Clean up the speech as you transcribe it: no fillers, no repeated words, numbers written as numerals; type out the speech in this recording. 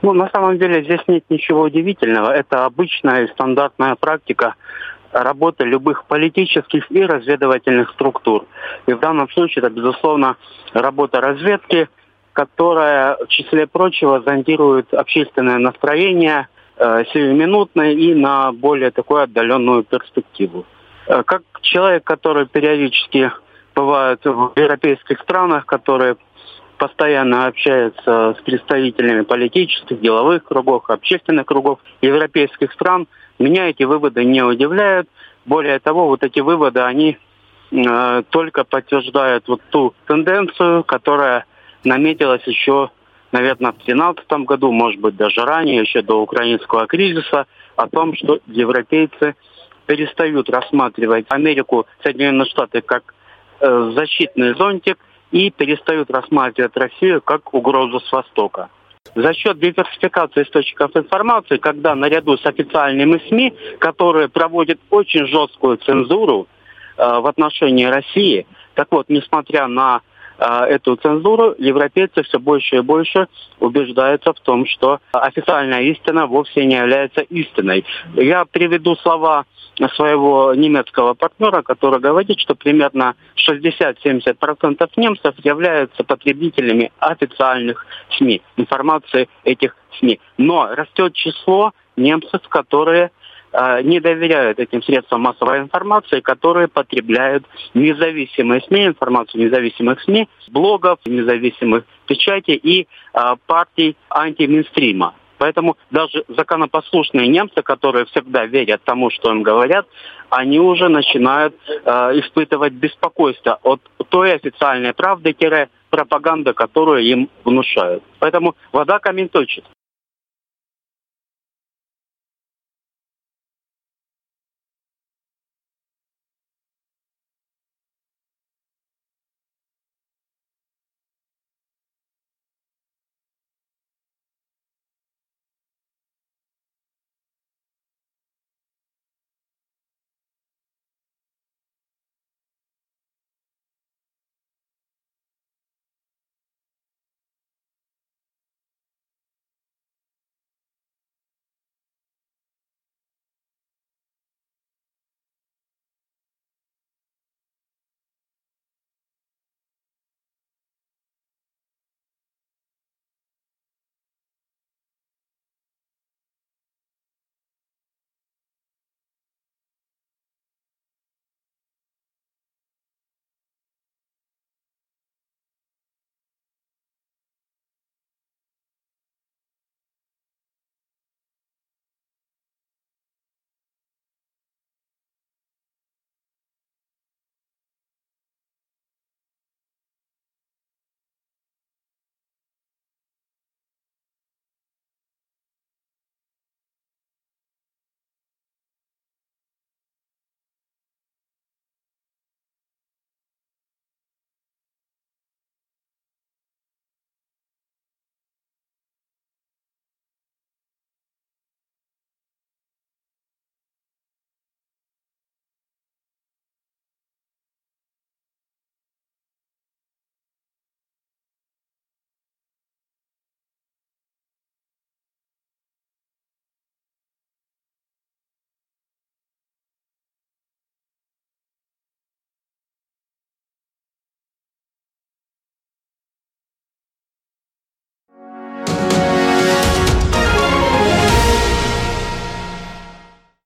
Ну, на самом деле здесь нет ничего удивительного. Это обычная и стандартная практика работы любых политических и разведывательных структур. И в данном случае это, безусловно, работа разведки, которая, в числе прочего, зондирует общественное настроение сиюминутное и на более такую отдаленную перспективу. Как человек, который периодически бывает в европейских странах, которые постоянно общаются с представителями политических, деловых кругов, общественных кругов европейских стран, меня эти выводы не удивляют. Более того, вот эти выводы, они только подтверждают вот ту тенденцию, которая наметилась еще, наверное, в 2013 году, может быть, даже ранее, еще до украинского кризиса, о том, что европейцы перестают рассматривать Америку, Соединенные Штаты, как защитный зонтик, и перестают рассматривать Россию как угрозу с Востока. За счет диверсификации источников информации, когда наряду с официальными СМИ, которые проводят очень жесткую цензуру в отношении России, так вот, несмотря на эту цензуру, европейцы все больше и больше убеждаются в том, что официальная истина вовсе не является истиной. Я приведу слова своего немецкого партнера, который говорит, что примерно 60-70% немцев являются потребителями официальных СМИ, информации этих СМИ. Но растет число немцев, которые не доверяют этим средствам массовой информации, которые потребляют независимые СМИ, информацию независимых СМИ, блогов, независимых печатей и партий антимейнстрима. Поэтому даже законопослушные немцы, которые всегда верят тому, что им говорят, они уже начинают испытывать беспокойство от той официальной правды, пропаганды, которую им внушают. Поэтому вода камень точит.